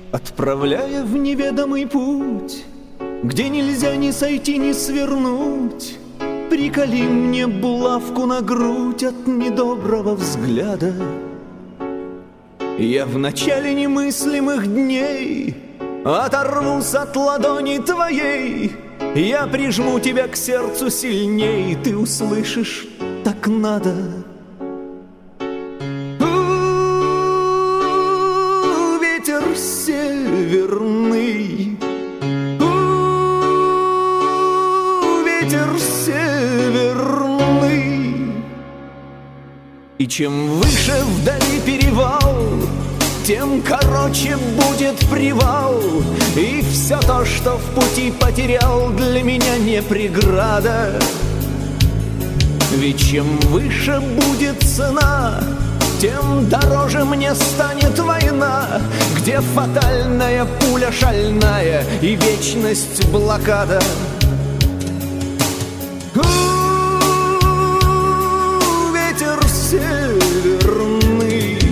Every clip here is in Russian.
отправляя в неведомый путь, где нельзя ни сойти, ни свернуть. Приколи мне булавку на грудь от недоброго взгляда. Я в начале немыслимых дней оторвусь от ладони твоей. Я прижму тебя к сердцу сильней, ты услышишь, так надо. Ветер северный, ветер северный. И чем выше вдали перевал, тем короче будет привал. И все то, что в пути потерял, для меня не преграда. Ведь чем выше будет цена, тем дороже мне станет война, где фатальная пуля шальная и вечность блокада. Ветер северный,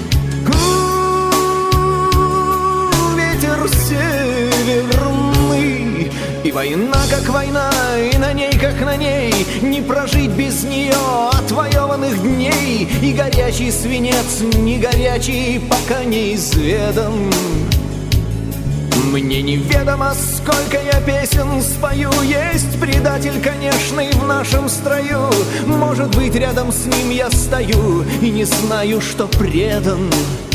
ветер северный. И война как война, и на ней как на ней, не прожить без нее отвоеванных дней. И горячий свинец не горячий, пока не изведан. Мне неведомо, сколько я песен спою. Есть предатель, конечно, и в нашем строю. Может быть, рядом с ним я стою и не знаю, что предан.